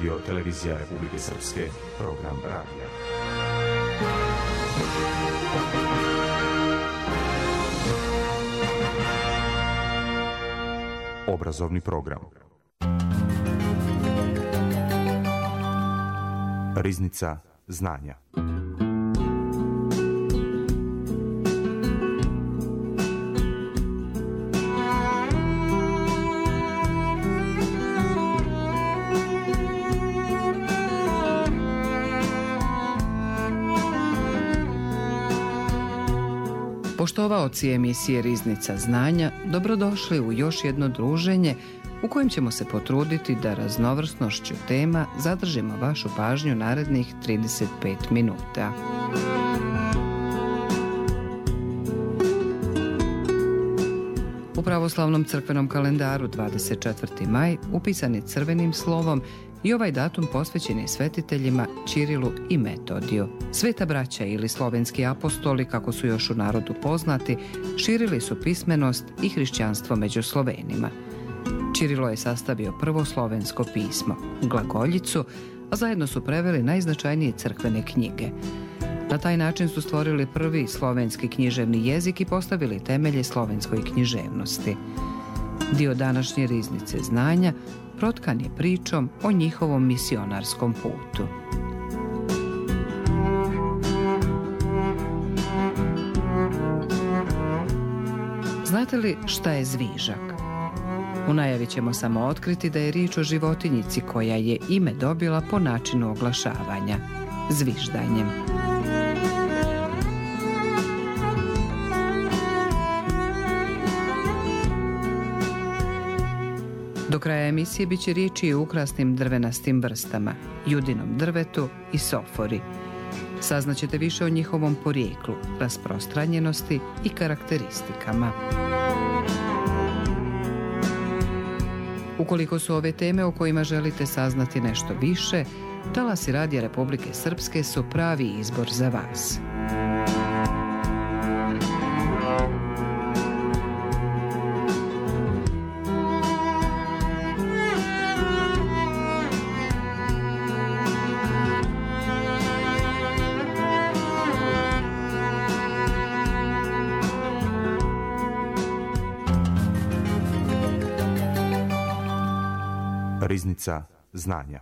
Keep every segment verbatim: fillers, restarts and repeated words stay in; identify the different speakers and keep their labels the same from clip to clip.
Speaker 1: Radio Televizija Republike Srpske, program radija. Obrazovni program. Riznica znanja.
Speaker 2: Poštovaoci emisije Riznica znanja, dobrodošli u još jedno druženje u kojem ćemo se potruditi da raznovrsnošću tema zadržimo vašu pažnju narednih trideset pet minuta. U pravoslavnom crkvenom kalendaru dvadeset četvrti maj upisan je crvenim slovom i ovaj datum posvećen je svetiteljima Ćirilu i Metodiju. Sveta braća ili slovenski apostoli, kako su još u narodu poznati, širili su pismenost i hrišćanstvo među Slovenima. Ćirilo je sastavio prvo slovensko pismo, glagoljicu, a zajedno su preveli najznačajnije crkvene knjige. Na taj način su stvorili prvi slovenski književni jezik i postavili temelje slovenskoj književnosti. Dio današnje Riznice znanja protkan je pričom o njihovom misionarskom putu. Znate li šta je zvižak? U najavi ćemo samo otkriti da je riječ o životinjici koja je ime dobila po načinu oglašavanja – zviždanjem. Do kraja emisije bit će riječi i o ukrasnim drvenastim vrstama, judinom drvetu i sofori. Saznaćete više o njihovom porijeklu, rasprostranjenosti i karakteristikama. Ukoliko su ove teme o kojima želite saznati nešto više, talasi Radija Republike Srpske su pravi izbor za vas.
Speaker 1: Riznica znanja.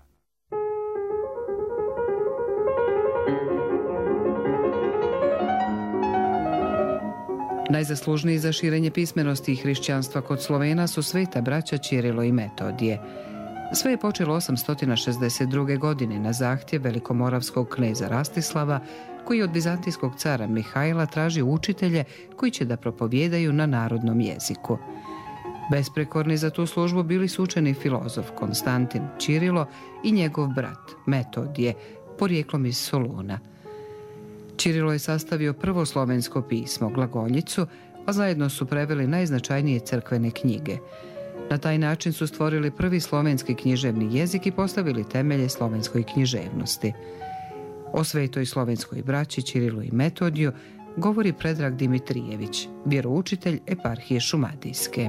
Speaker 2: Najzaslužniji za širenje pismenosti i hrišćanstva kod Slovena su sveta braća Ćirilo i Metodije. Sve je počelo osamsto šezdeset druge. godine na zahtjev velikomoravskog kneza Rastislava, koji od vizantijskog cara Mihajla traži učitelje koji će da propovijedaju na narodnom jeziku. Besprekorni za tu službu bili su učeni filozof Konstantin Ćirilo i njegov brat Metodije, porijeklom iz Soluna. Ćirilo je sastavio prvo slovensko pismo, glagoljicu, a zajedno su preveli najznačajnije crkvene knjige. Na taj način su stvorili prvi slovenski književni jezik i postavili temelje slovenskoj književnosti. O svetoj slovenskoj braći Ćirilu i Metodiju govori Predrag Dimitrijević, vjeroučitelj eparhije Šumadijske.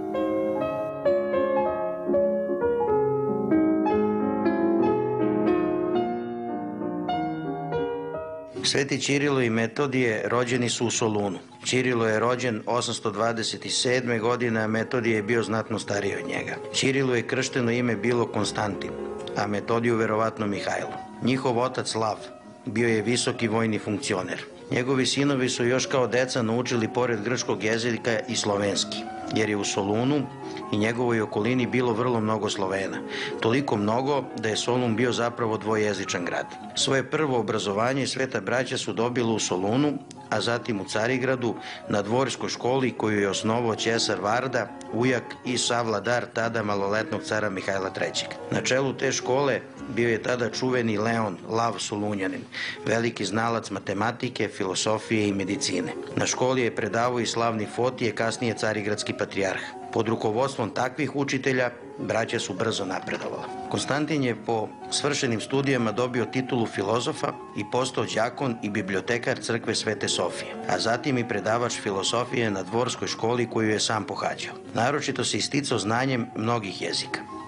Speaker 3: Sveti Ćirilo i Metodije rođeni su u Solunu. Ćirilo je rođen osamsto dvadeset sedme. godine, a Metodije je bio znatno stariji od njega. Ćirilo je kršteno ime bilo Konstantin, a Metodiju verovatno Mihajlo. Njihov otac Lav bio je visoki vojni funkcioner. Njegovi sinovi su još kao deca naučili pored grčkog jezika i slovenski, jer je u Solunu i njegovoj okolini bilo vrlo mnogo Slovena. Toliko mnogo da je Solun bio zapravo dvojezičan grad. Svoje prvo obrazovanje sveta braća su dobili u Solunu, a zatim u Carigradu na dvorskoj školi koju je osnovao Ćesar Varda, ujak i savladar tada maloletnog cara Mihajla trećeg. Na čelu te škole bio je tada čuveni Leon Lav Solunjanin, veliki znalac matematike, filosofije i medicine. Na školi je predavao i slavni Fotije, kasnije carigradski patrijarh. Pod rukovodstvom takvih učitelja braća su brzo napredovala. Konstantin je po svršenim studijama dobio titulu filozofa i postao đakon i bibliotekar crkve Svete Sofije, a zatim i predavač filosofije na dvorskoj školi koju je sam pohađao. Naročito se isticao znanjem mnogih jezika.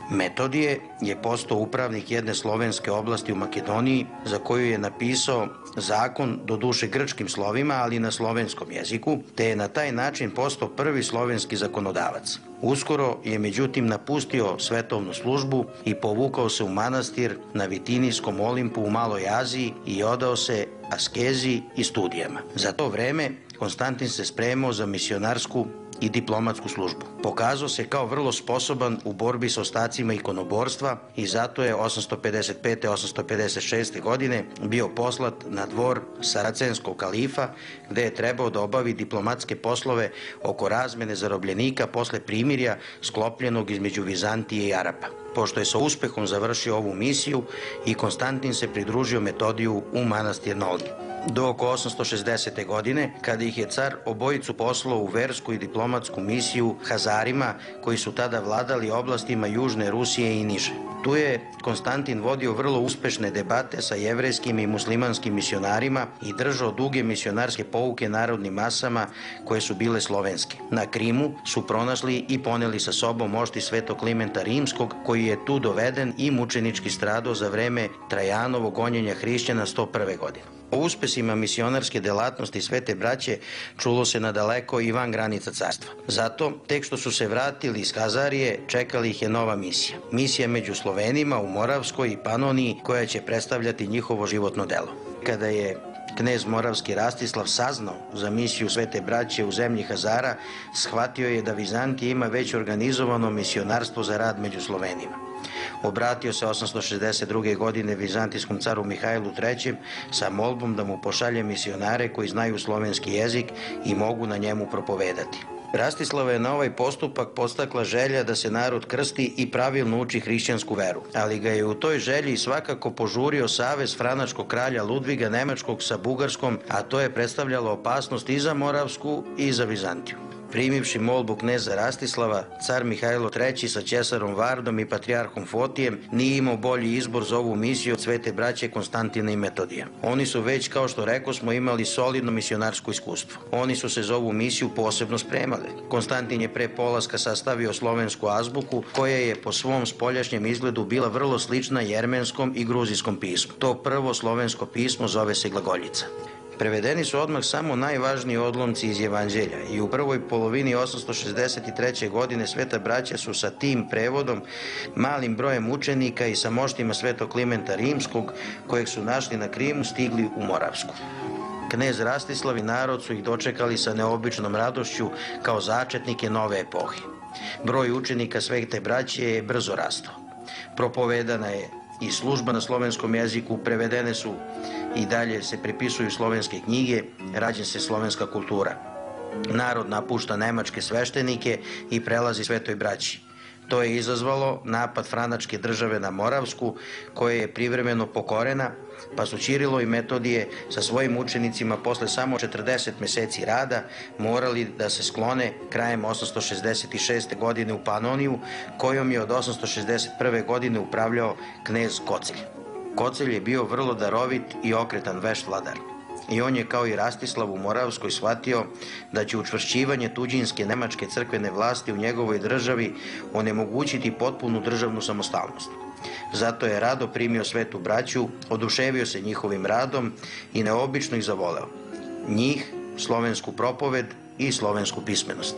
Speaker 3: Metodije je postao upravnik jedne slovenske oblasti u Makedoniji za koju je napisao zakon, doduše grčkim slovima, ali na slovenskom jeziku, te je na taj način postao prvi slovenski zakonodavac. Uskoro je međutim napustio svetovnu službu i povukao se u manastir na Vitinijskom Olimpu u Maloj Aziji i odao se askezi i studijama. Za to vreme Konstantin se spremao za misionarsku i diplomatsku službu. Pokazao se kao vrlo sposoban u borbi s ostacima ikonoborstva i zato je osamsto pedeset pete. osamsto pedeset šeste. godine bio poslat na dvor Saracenskog kalifa, gde je trebao da obavi diplomatske poslove oko razmene zarobljenika posle primirja sklopljenog između Vizantije i Arapa. Pošto je sa uspehom završio ovu misiju, i Konstantin se pridružio Metodiju u manastir na Olgi. Do oko osamsto šezdesete. godine, kada ih je car obojicu poslao u versku i diplomatsku misiju Hazarima, koji su tada vladali oblastima Južne Rusije i niže. Tu je Konstantin vodio vrlo uspešne debate sa jevrejskim i muslimanskim misionarima i držao duge misionarske pouke narodnim masama koje su bile slovenske. Na Krimu su pronašli i poneli sa sobom mošti Svetog Klimenta Rimskog, koji je tu doveden i mučenički stradao za vreme Trajanovog gonjenja hrišćana sto prve. godine. O uspesima misionarske delatnosti Svete braće čulo se nadaleko i van granica carstva. Zato, tek što su se vratili iz Hazarije, čekali ih je nova misija. Misija među Slovenima u Moravskoj i Panoniji, koja će predstavljati njihovo životno delo. Kada je knez Moravski Rastislav saznao za misiju Svete braće u zemlji Hazara, shvatio je da Vizantija ima već organizovano misionarstvo za rad među Slovenima. Obratio se osamsto šezdeset druge. godine vizantijskom caru Mihajlu trećem sa molbom da mu pošalje misionare koji znaju slovenski jezik i mogu na njemu propovedati. Rastislava je na ovaj postupak podstakla želja da se narod krsti i pravilno uči hrišćansku veru, ali ga je u toj želji svakako požurio savez franačkog kralja Ludviga Nemačkog sa Bugarskom, a to je predstavljalo opasnost i za Moravsku i za Vizantiju. Primivši molbu kneza Rastislava, car Mihajlo treći sa ćesarom Vardom i patrijarhom Fotijem nije imao bolji izbor za ovu misiju od Svete braće Konstantina i Metodija. Oni su već, kao što reko smo, imali solidno misionarsko iskustvo. Oni su se za ovu misiju posebno spremali. Konstantin je pre polaska sastavio slovensku azbuku, koja je po svom spoljašnjem izgledu bila vrlo slična jermenskom i gruzijskom pismu. To prvo slovensko pismo zove se glagoljica. Prevedeni su odmah samo najvažniji odlomci iz Evanđelja i u prvoj polovini osamsto šezdeset treće. godine Sveta braća su sa tim prevodom, malim brojem učenika i sa moštima Svetog Klimenta Rimskog, kojeg su našli na Krimu, stigli u Moravsku. Knez Rastislav i narod su ih dočekali sa neobičnom radošću kao začetnike nove epohe. Broj učenika Svete braće je brzo rastao. Propovedana je i služba na slovenskom jeziku, prevedene su i dalje se prepisuju slovenske knjige, rađa se slovenska kultura. Narod napušta nemačke sveštenike i prelazi Svetoj braći. To je izazvalo napad franačke države na Moravsku, koja je privremeno pokorena, pa su Ćirilo i Metodije sa svojim učenicima posle samo četrdeset meseci rada morali da se sklone krajem osamsto šezdeset šeste. godine u Panoniju, kojom je od osamsto šezdeset prve. godine upravljao knez Kocelj. Kocelj je bio vrlo darovit i okretan vešt vladar. I on je, kao i Rastislav u Moravskoj, shvatio da će učvršćivanje tuđinske nemačke crkvene vlasti u njegovoj državi onemogućiti potpunu državnu samostalnost. Zato je rado primio Svetu braću, oduševio se njihovim radom i neobično ih zavoleo. Njih, slovensku propoved i slovensku pismenost.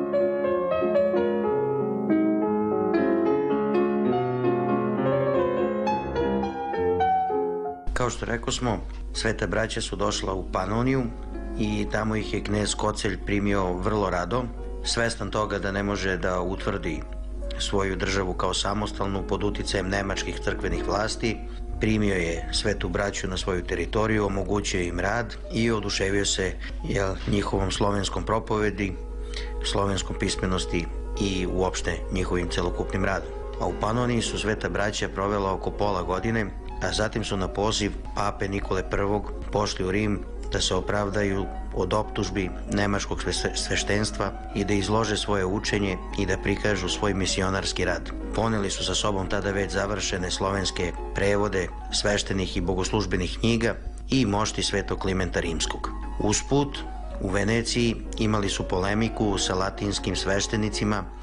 Speaker 3: Kao što rekao smo, Sveta braća su došla u Panoniju i tamo ih je knez Kocelj primio vrlo rado, svestan toga da ne može da utvrdi svoju državu kao samostalnu pod uticajem nemačkih crkvenih vlasti. Primio je Svetu braću na svoju teritoriju, omogućio im rad i oduševio se jel, njihovom slovenskom propovedi, slovenskom pismenosti i uopšte njihovim celokupnim radom. A u Panoniji su Sveta braća provela oko pola godine, a zatim su na poziv pape Nikole prvog. pošli u Rim da se opravdaju od optužbi nemačkog sveštenstva i da izlože svoje učenje i da prikažu svoj misionarski rad. Poneli su sa sobom tada već završene slovenske prevode sveštenih i bogoslužbenih knjiga i mošti Svetog Klimenta Rimskog. Usput, u Veneciji imali su polemiku sa latinskim sveštenicima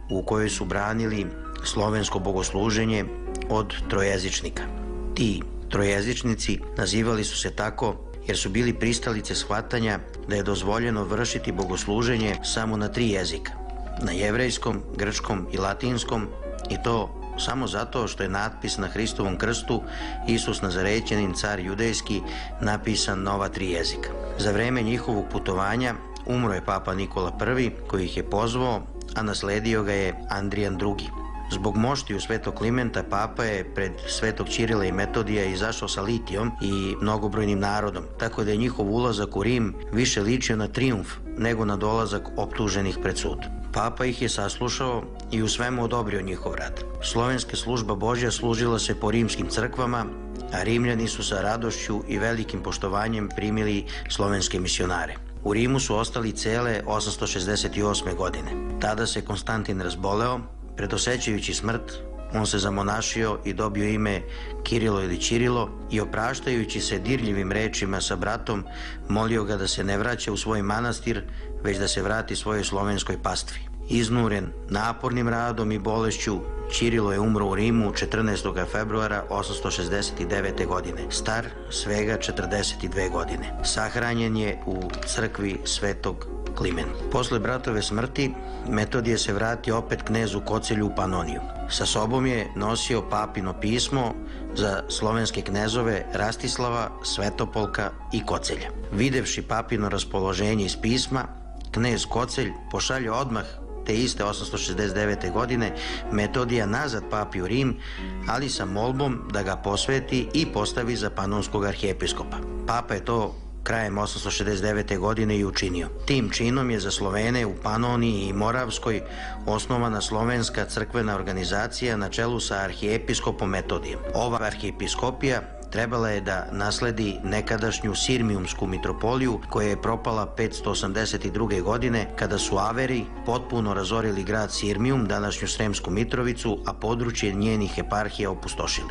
Speaker 3: u kojoj su branili slovensko bogosluženje od trojezičnika. Ti trojezičnici nazivali su se tako jer su bili pristalice shvatanja da je dozvoljeno vršiti bogosluženje samo na tri jezika, na jevrejskom, grčkom i latinskom, i to samo zato što je natpis na Hristovom krstu Isus Nazarećanin, car judejski, napisan na ova tri jezika. Za vreme njihovog putovanja umro je papa Nikola Prvi, koji ih je pozvao, a nasledio ga je Andrijan Drugi. Zbog moštiju svetog Klimenta, papa je pred svetog Ćirila i Metodija izašao sa litijom i mnogobrojnim narodom, tako da je njihov ulazak u Rim više ličio na trijumf nego na dolazak optuženih pred sud. Papa ih je saslušao i u svemu odobrio njihov rad. Slovenska služba Božja služila se po rimskim crkvama, a Rimljani su sa radošću i velikim poštovanjem primili slovenske misionare. U Rimu su ostali cele osamsto šezdeset osme. godine. Tada se Konstantin razboleo. Predosećajući smrt, on se zamonašio i dobio ime Kirilo ili Ćirilo i opraštajući se dirljivim rečima sa bratom, molio ga da se ne vraća u svoj manastir, već da se vrati svojoj slovenskoj pastvi. Iznuren napornim radom i bolešću, Ćirilo je umro u Rimu četrnaestog februara osamsto šezdeset devete. godine, star svega četrdeset dve godine. Sahranjen je u crkvi svetog Klimen. Posle bratove smrti, Metodije se vratio opet knezu Kocelju u Panoniju. Sa sobom je nosio papino pismo za slovenske knezove Rastislava, Svetopolka i Kocelja. Videvši papino raspoloženje iz pisma, knez Kocelj pošalje odmah te iste osamsto šezdeset devete. godine Metodija nazad papi u Rim, ali sa molbom da ga posveti i postavi za panonskog arhijepiskopa. Papa je to krajem osamsto šezdeset devete. godine i učinio. Tim činom je za Slovene u Panoniji i Moravskoj osnovana slovenska crkvena organizacija na čelu sa arhijepiskopom Metodijem. Ova arhijepiskopija trebala je da nasledi nekadašnju Sirmijumsku mitropoliju koja je propala petsto osamdeset druge. godine kada su Averi potpuno razorili grad Sirmijum, današnju Sremsku Mitrovicu, a područje njenih eparhija opustošili.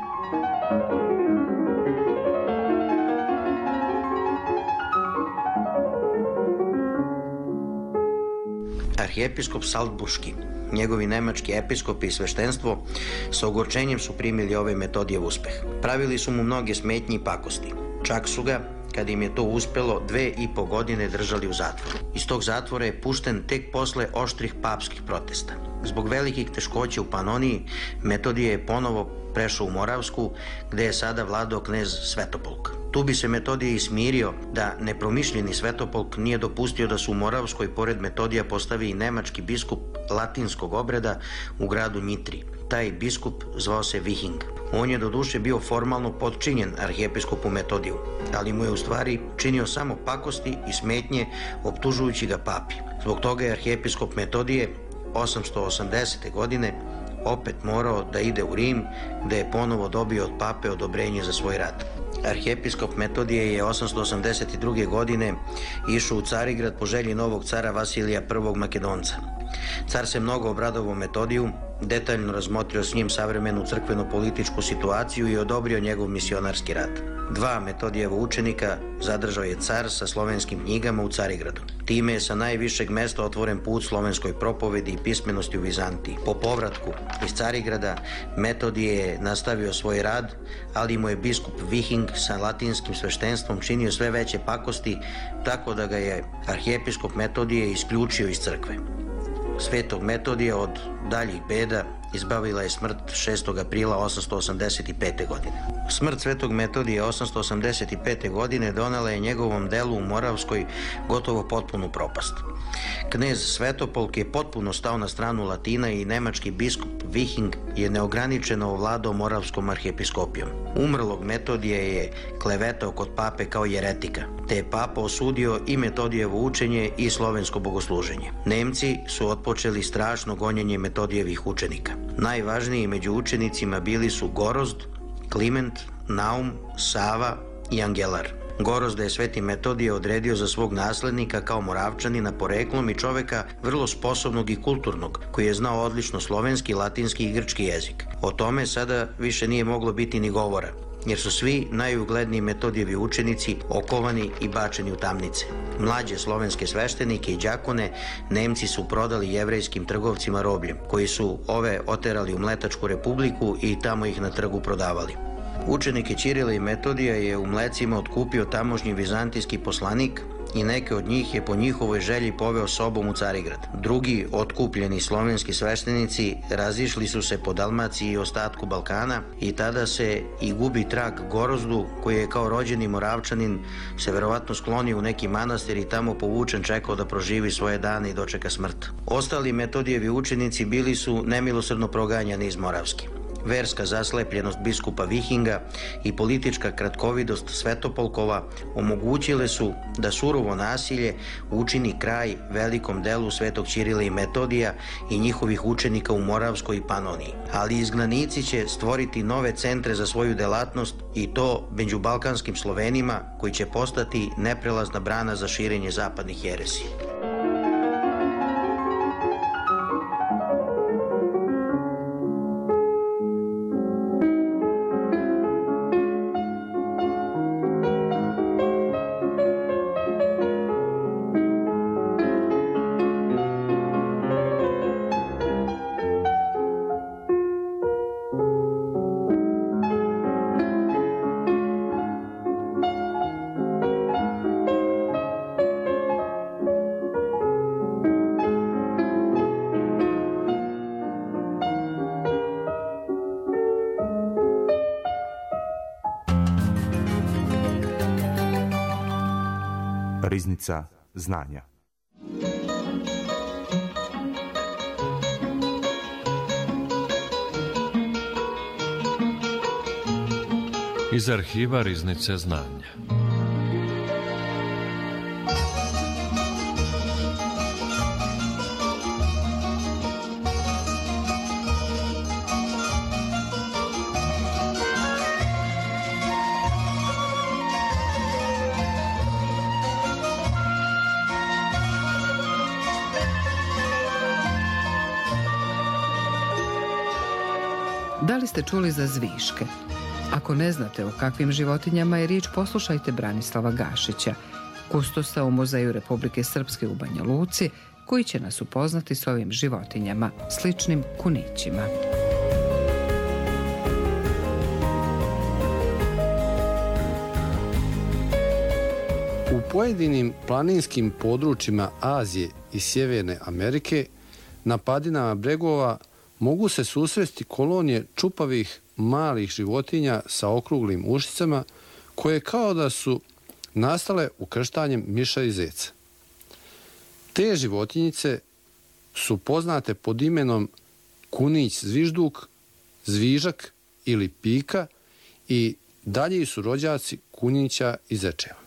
Speaker 3: Arhijepiskop Salzburški, njegovi nemački episkopi i sveštenstvo sa ogorčenjem su primili ovaj Metodijev uspeh. Pravili su mu mnoge smetnje i pakosti. Čak su ga, kad im je to uspelo, dve i po godine držali u zatvoru. Iz tog zatvora je pušten tek posle oštrih papskih protesta. Zbog velikih teškoća u Panoniji, Metodije je ponovo prešao u Moravsku, gde je sada vladao knez Svetopolk. Tu bi se Metodije i smirio da nepromišljeni Svetopolk nije dopustio da se u Moravskoj pored Metodija postavi i nemački biskup latinskog obreda u gradu Njitri. Taj biskup zvao se Vihing. On je doduše bio formalno potčinjen arhijepiskopu Metodiju, ali mu je u stvari činio samo pakosti i smetnje, optužujući ga papi. Zbog toga je arhijepiskop Metodije osamsto osamdesete. godine opet morao da ide u Rim, gde je ponovo dobio od pape odobrenje za svoj rad. Arhijepiskop Metodije je osamsto osamdeset druge. godine išao u Carigrad po želji novog cara Vasilija Prvog Makedonca. Car se mnogo obradovao Metodiju, detaljno razmotrio s njim savremenu crkveno-političku situaciju i odobrio njegov misionarski rad. Dva Metodijeva učenika zadržao je car sa slovenskim knjigama u Carigradu. Time je sa najvišeg mesta otvoren put slovenskoj propovedi i pismenosti u Vizantiji. Po povratku iz Carigrada Metodije je nastavio svoj rad, ali mu je biskup Vihing sa latinskim sveštenstvom činio sve veće pakosti, tako da ga je arhijepiskop Metodije isključio iz crkve. Svetog Metodija od daljih beda izbavila je smrt šestog aprila osamsto osamdeset pete. godine. Smrt svetog Metodija osamsto osamdeset pete. godine donela je njegovom delu u Moravskoj gotovo potpunu propast. Knez Svetopolk je potpuno stao na stranu Latina i nemački biskup Vihing je neograničeno ovladao Moravskom arhijepiskopijom. Umrlog Metodija je klevetao kod pape kao jeretika, te je papa osudio i Metodijevo učenje i slovensko bogosluženje. Nemci su otpočeli strašno gonjenje Metodijevih učenika. Najvažniji među učenicima bili su Gorozd, Kliment, Naum, Sava i Angelar. Gorozda je sveti Metodije odredio za svog naslednika kao Moravčanina poreklom i čoveka vrlo sposobnog i kulturnog, koji je znao odlično slovenski, latinski i grčki jezik. O tome sada više nije moglo biti ni govora. jer su svi najugledniji Metodijevi učenici okovani i bačeni u tamnice. Mlađe slovenske sveštenike i đakone Nemci su prodali jevrejskim trgovcima robljem, koji su ove oterali u Mletačku Republiku i tamo ih na trgu prodavali. Učenike Ćirila i Metodija je u Mlecima otkupio tamošnji vizantijski poslanik i neke od njih je po njihovoj želji poveo sobom u Carigrad. Drugi otkupljeni slovenski sveštenici razišli su se po Dalmaciji i ostatku Balkana i tada se i gubi trag Gorozdu, koji je kao rođeni Moravčanin se verovatno sklonio u neki manastir i tamo povučen čekao da proživi svoje dane i dočeka smrt. Ostali Metodijevi učenici bili su nemilosrdno proganjani iz Moravske. Verska zaslepljenost biskupa Vihinga i politička kratkovidost Svetopolkova omogućile su da surovo nasilje učini kraj velikom delu Svetog Ćirila i Metodija i njihovih učenika u Moravskoj i Panoniji. Ali izgnanici će stvoriti nove centre za svoju delatnost i to među balkanskim Slovenima, koji će postati neprelazna brana za širenje zapadnih jeresi.
Speaker 1: Riznica znanja.
Speaker 4: Iz arhiva Riznice znanja.
Speaker 2: Da li ste čuli za zviške? Ako ne znate o kakvim životinjama je riječ, poslušajte Branislava Gašića, kustosa u Muzeju Republike Srpske u Banja Luci, koji će nas upoznati s ovim životinjama, sličnim kunićima.
Speaker 5: U pojedinim planinskim područjima Azije i Sjeverne Amerike na padinama bregova mogu se susresti kolonije čupavih malih životinja sa okruglim ušicama koje kao da su nastale ukrštanjem miša i zeca. Te životinjice su poznate pod imenom kunić zvižduk, zvižak ili pika i dalji su rođaci kunića i zečeva.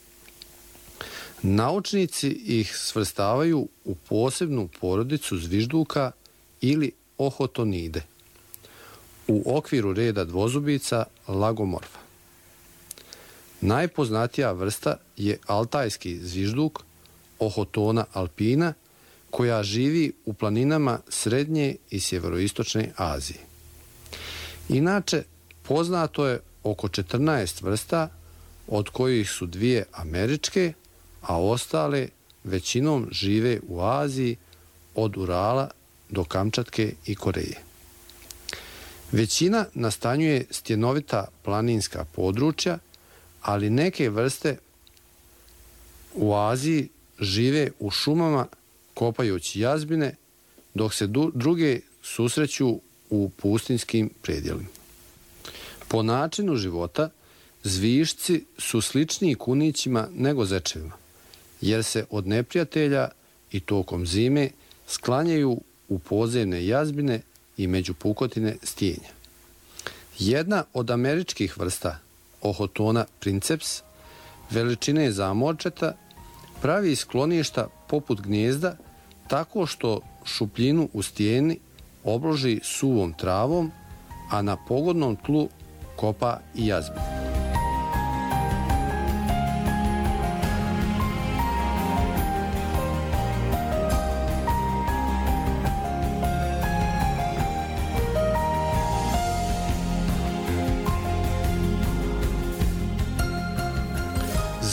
Speaker 5: Naučnici ih svrstavaju u posebnu porodicu zvižduka ili ohotonide u okviru reda dvozubica lagomorfa. Najpoznatija vrsta je altajski zvižduk Ohotona alpina, koja živi u planinama Srednje i Sjeveroistočne Azije. Inače, poznato je oko četrnaest vrsta, od kojih su dvije američke, a ostale većinom žive u Aziji od Urala do Kamčatke i Koreje. Većina nastanjuje stjenovita planinska područja, ali neke vrste u Aziji žive u šumama kopajući jazbine, dok se druge susreću u pustinjskim predjelima. Po načinu života, zvišci su sličniji kunićima nego zečevima, jer se od neprijatelja i tokom zime sklanjaju u podzemne jazbine i među pukotine stijenja. Jedna od američkih vrsta, Ohotona princeps, veličine zamorčeta, pravi skloništa poput gnijezda tako što šupljinu u stijeni obloži suvom travom, a na pogodnom tlu kopa i jazbine.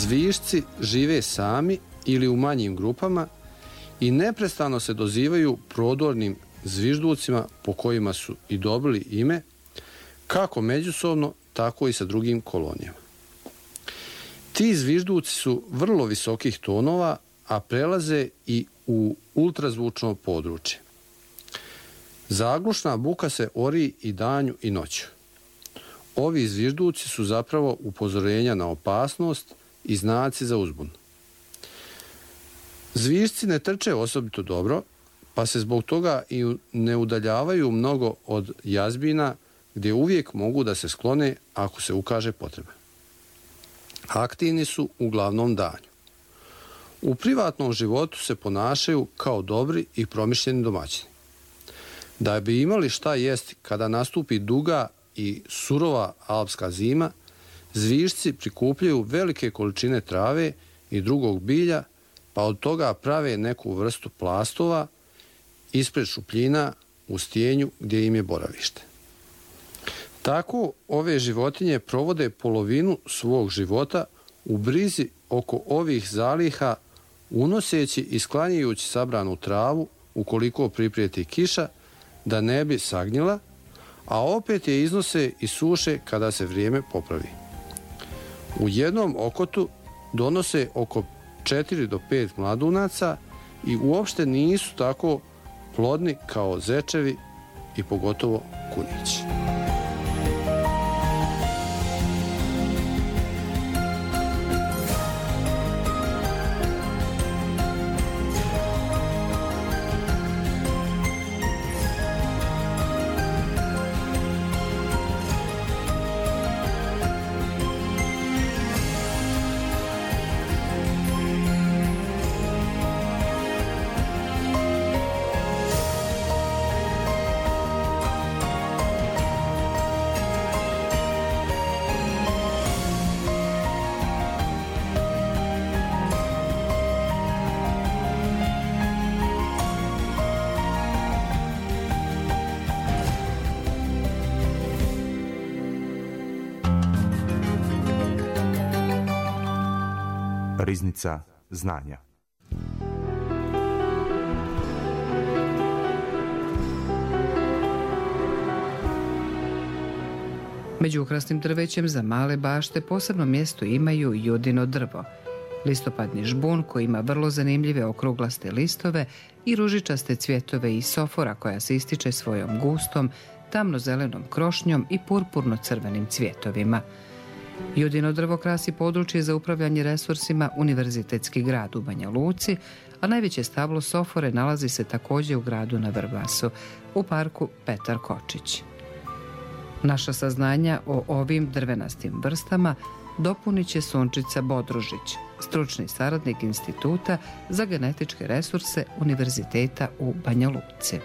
Speaker 5: Zviždci žive sami ili u manjim grupama i neprestano se dozivaju prodornim zvižducima po kojima su i dobili ime, kako međusobno, tako i sa drugim kolonijama. Ti zvižduci su vrlo visokih tonova, a prelaze i u ultrazvučno područje. Zaglušna buka se ori i danju i noću. Ovi zvižduci su zapravo upozorenja na opasnost i znaci za uzbunu. Zviždci ne trče osobito dobro, pa se zbog toga i ne udaljavaju mnogo od jazbina gdje uvijek mogu da se sklone ako se ukaže potreba. Aktivni su uglavnom danju. U privatnom životu se ponašaju kao dobri i promišljeni domaćini. Da bi imali šta jesti kada nastupi duga i surova alpska zima, zviždci prikupljaju velike količine trave i drugog bilja, pa od toga prave neku vrstu plastova ispred šupljina u stijenju gdje im je boravište. Tako ove životinje provode polovinu svog života u brizi oko ovih zaliha, unoseći i sklanjajući sabranu travu ukoliko priprijeti kiša da ne bi sagnjila, a opet je iznose i suše kada se vrijeme popravi. U jednom okotu donose oko četiri do pet mladunaca i uopšte nisu tako plodni kao zečevi i pogotovo kunići.
Speaker 1: Riznica znanja.
Speaker 2: Među ukrasnim drvećem za male bašte posebno mjesto imaju judino drvo, listopadni žbun koji ima vrlo zanimljive okruglaste listove i ružičaste cvjetove i sofora koja se ističe svojom gustom, tamno-zelenom krošnjom i purpurno-crvenim cvjetovima. Judino drvo krasi područje za upravljanje resursima Univerzitetski grad u Banja Luci, a najveće stablo sofore nalazi se također u gradu na Vrbasu, u parku Petar Kočić. Naša saznanja o ovim drvenastim vrstama dopunit će Sunčica Bodružić, stručni saradnik Instituta za genetičke resurse Univerziteta u Banja Luci.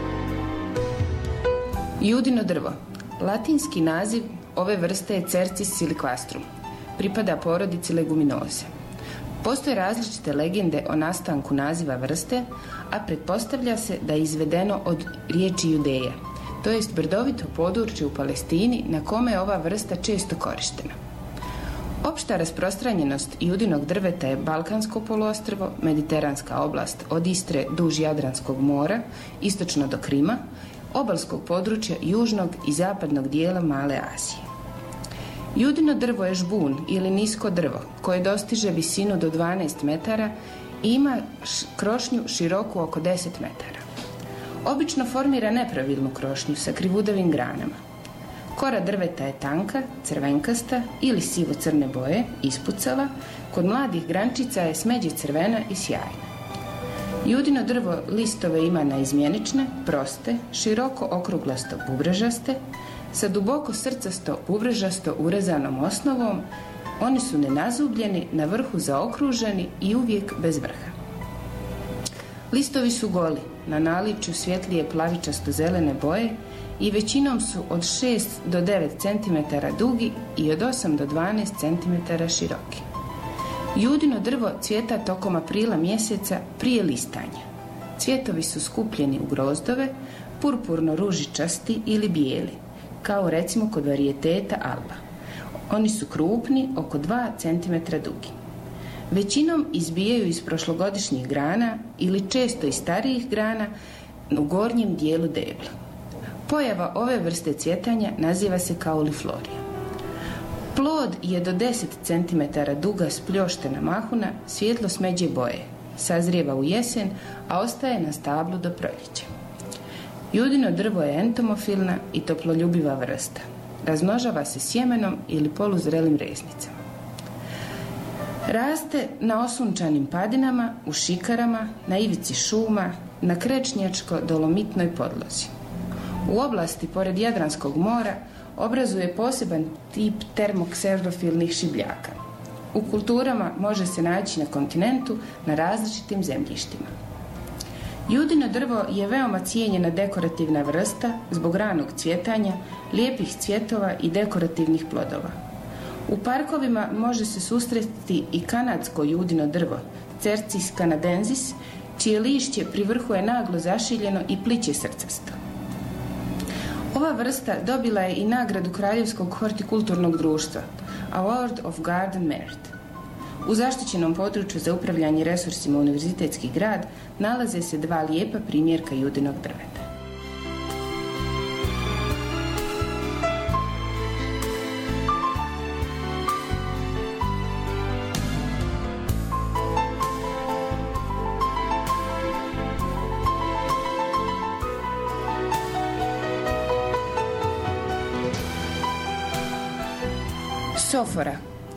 Speaker 6: Judino drvo. Latinski naziv ove vrste je Cercis siliquastrum. Pripada porodici leguminoze. Postoje različite legende o nastanku naziva vrste, a pretpostavlja se da je izvedeno od riječi Judeja, to jest brdovito područje u Palestini na kome je ova vrsta često korištena. Opšta rasprostranjenost judinog drveta je Balkansko poluostrvo, mediteranska oblast od Istre duž Jadranskog mora, istočno do Krima, obalskog područja južnog i zapadnog dijela Male Azije. Judino drvo je žbun ili nisko drvo koje dostiže visinu do dvanaest metara i ima krošnju široku oko deset metara. Obično formira nepravilnu krošnju sa krivudavim granama. Kora drveta je tanka, crvenkasta ili sivo-crne boje, ispucala, kod mladih grančica je smeđe crvena i sjajna. Judino drvo listove ima naizmjenične, proste, široko okruglasto bubrežaste, sa duboko srcasto bubrežasto urezanom osnovom. Oni su nenazubljeni, na vrhu zaokruženi i uvijek bez vrha. Listovi su goli, na naličju svjetlije plavičasto-zelene boje i većinom su od šest do devet centimetara dugi i od osam do dvanaest centimetara široki. Judino drvo cvjeta tokom aprila mjeseca prije listanja. Cvjetovi su skupljeni u grozdove, purpurno-ružičasti ili bijeli, kao recimo kod varijeteta Alba. Oni su krupni, oko dva centimetra dugi. Većinom izbijaju iz prošlogodišnjih grana ili često iz starijih grana u gornjem dijelu debla. Pojava ove vrste cvjetanja naziva se kauliflorija. Plod je do deset centimetara duga spljoštena mahuna svijetlo smeđe boje. Sazrijeva u jesen, a ostaje na stablu do proljeća. Judino drvo je entomofilna i toploljubiva vrsta. Razmnožava se sjemenom ili poluzrelim reznicama. Raste na osunčanim padinama, u šikarama, na ivici šuma, na krečnjačko-dolomitnoj podlozi. U oblasti pored Jadranskog mora obrazuje poseban tip termokserofilnih šibljaka. U kulturama može se naći na kontinentu na različitim zemljištima. Judino drvo je veoma cijenjena dekorativna vrsta zbog ranog cvjetanja, lijepih cvjetova i dekorativnih plodova. U parkovima može se susresti i kanadsko judino drvo, Cercis canadensis, čije lišće pri vrhu je naglo zašiljeno i pliće srcasto. Ova vrsta dobila je i nagradu Kraljevskog hortikulturnog društva, Award of Garden Merit. U zaštićenom području za upravljanje resursima Univerzitetski grad nalaze se dva lijepa primjerka judinog drveta. Sofora.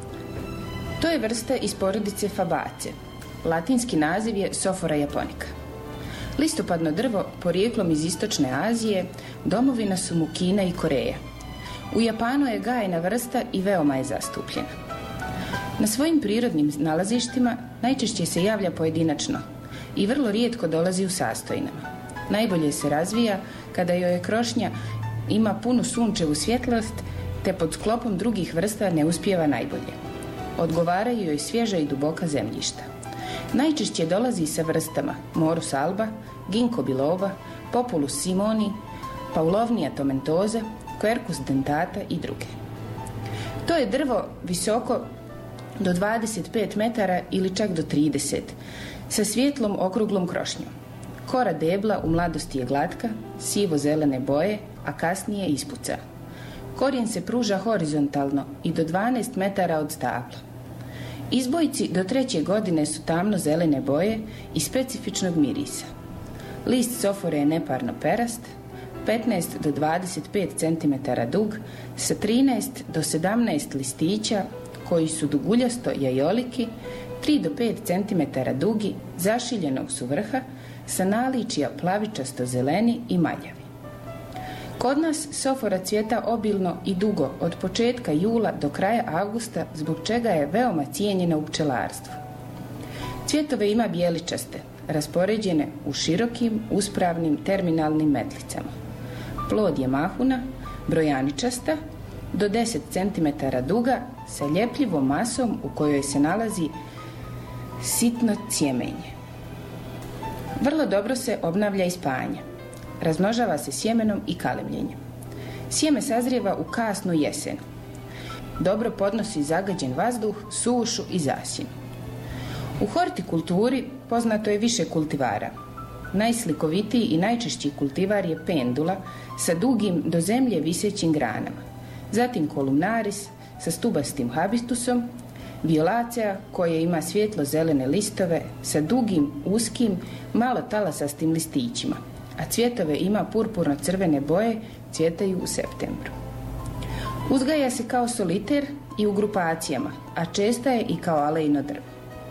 Speaker 6: To je vrsta iz porodice Fabace. Latinski naziv je Sophora japonica. Listopadno drvo, porijeklom iz istočne Azije, domovina su mu Kina i Koreja. U Japanu je gajena vrsta i veoma je zastupljena. Na svojim prirodnim nalazištima najčešće se javlja pojedinačno i vrlo rijetko dolazi u sastojinama. Najbolje se razvija kada joj je krošnja ima punu sunčevu svjetlost, te pod sklopom drugih vrsta ne uspijeva najbolje. Odgovaraju joj svježa i duboka zemljišta. Najčešće dolazi sa vrstama Morus alba, Ginkgo biloba, Populus simoni, Paulovnia tomentosa, Quercus dentata i druge. To je drvo visoko do dvadeset pet metara ili čak do trideset, sa svijetlom okruglom krošnjom. Kora debla u mladosti je glatka, sivo-zelene boje, a kasnije ispuca. Korijen se pruža horizontalno i do dvanaest metara od stabla. Izbojci do treće godine su tamno-zelene boje i specifičnog mirisa. List sofore je neparno perast, petnaest do dvadeset pet centimetara dug, sa trinaest do sedamnaest listića koji su duguljasto jajoliki, tri do pet centimetara dugi, zašiljenog su vrha, sa naličija plavičasto zeleni i maljavi. Kod nas sofora cvjeta obilno i dugo od početka jula do kraja avgusta, zbog čega je veoma cijenjena u pčelarstvu. Cvjetove ima bijeličaste, raspoređene u širokim, uspravnim terminalnim metlicama. Plod je mahuna, brojaničasta, do deset centimetara duga, sa ljepljivom masom u kojoj se nalazi sitno cjemenje. Vrlo dobro se obnavlja i spajanje. Razmnožava se sjemenom i kalemljenjem. Sjeme sazrijeva u kasnu jesen. Dobro podnosi zagađen vazduh, sušu i zasjenu. U hortikulturi poznato je više kultivara. Najslikovitiji i najčešći kultivar je pendula sa dugim do zemlje visećim granama. Zatim kolumnaris sa stubastim habitusom, violacea koja ima svjetlo-zelene listove sa dugim, uskim, malo talasastim listićima, a cvjetove ima purpurno-crvene boje, cvjetaju u septembru. Uzgaja se kao soliter i u grupacijama, a česta je i kao alejno drvo.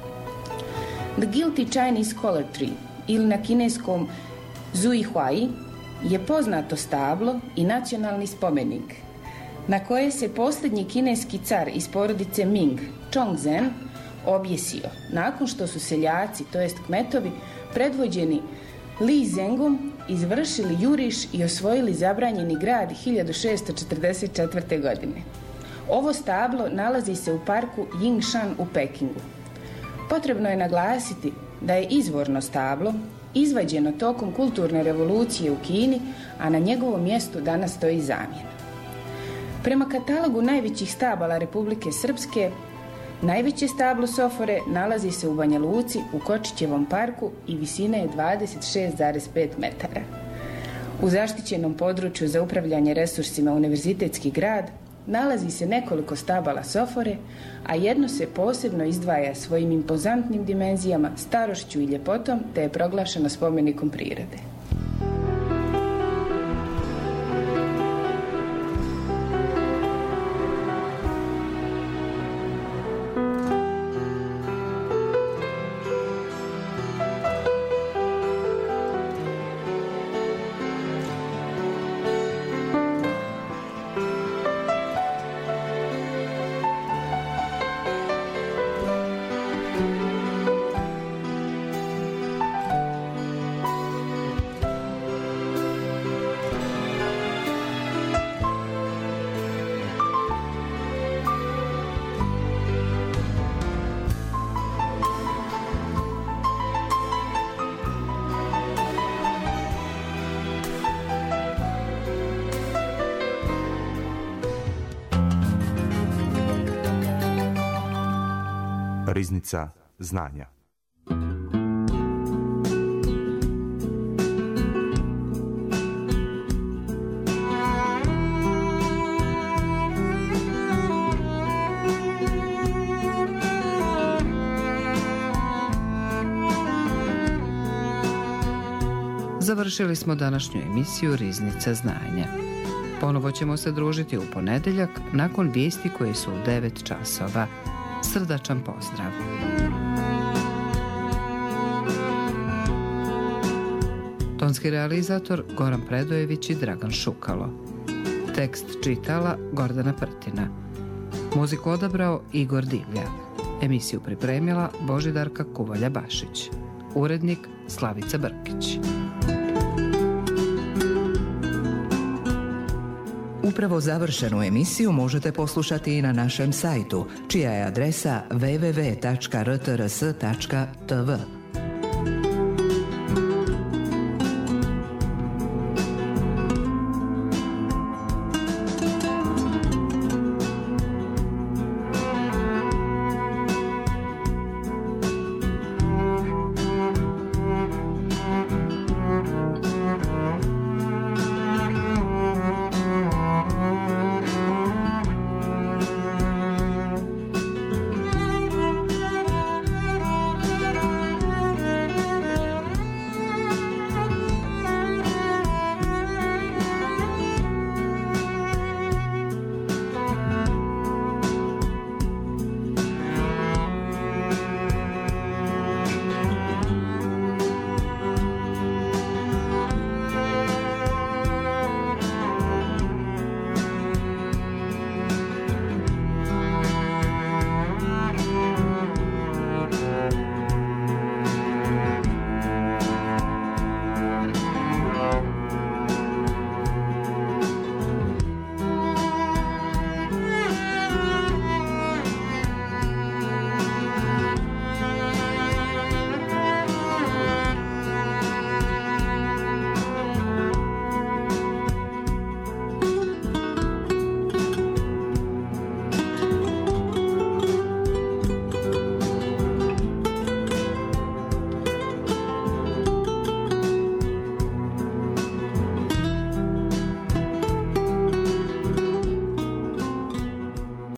Speaker 6: The Guilty Chinese Collar Tree, ili na kineskom Zui Huai, je poznato stablo i nacionalni spomenik, na koje se posljednji kineski car iz porodice Ming, Chongzhen, objesio, nakon što su seljaci, to jest kmetovi, predvođeni Li Zengom, izvršili juriš i osvojili zabranjeni grad hiljadu šesto četrdeset četvrte. godine. Ovo stablo nalazi se u parku Yingshan u Pekingu. Potrebno je naglasiti da je izvorno stablo izvađeno tokom kulturne revolucije u Kini, a na njegovom mjestu danas stoji zamjena. Prema katalogu najvećih stabala Republike Srpske, Najveće stablo sofore nalazi se u Banja Luci u Kočićevom parku i visine je dvadeset šest zarez pet metara. U zaštićenom području za upravljanje resursima Univerzitetski grad nalazi se nekoliko stabala sofore, a jedno se posebno izdvaja svojim impozantnim dimenzijama, starošću i ljepotom, te je proglašeno spomenikom prirode.
Speaker 1: Riznica znanja.
Speaker 2: Završili smo današnju emisiju Riznica znanja. Ponovo ćemo se družiti u ponedeljak nakon vijesti koje su u devet časova. Srdačan pozdrav. Tonski realizator Goran Predojević i Dragan Šukalo. Tekst čitala Gordana Prtina. Muziku odabrao Igor Divlja. Emisiju pripremila Božidarka Kuvalja-Bašić. Urednik Slavica Brkić.
Speaker 7: Upravo završenu emisiju možete poslušati i na našem sajtu, čija je adresa w w w tačka r t r s tačka t v.